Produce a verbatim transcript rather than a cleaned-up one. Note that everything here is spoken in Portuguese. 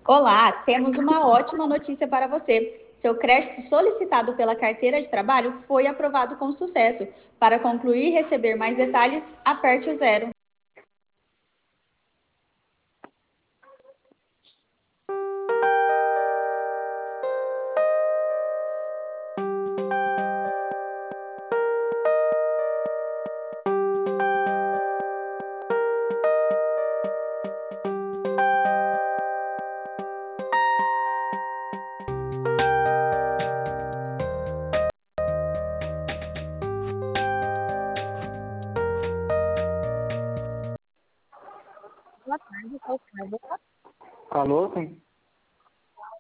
Olá, temos uma ótima notícia para você. Seu crédito solicitado pela carteira de trabalho foi aprovado com sucesso. Para concluir e receber mais detalhes, aperte o zero. Alô, quem,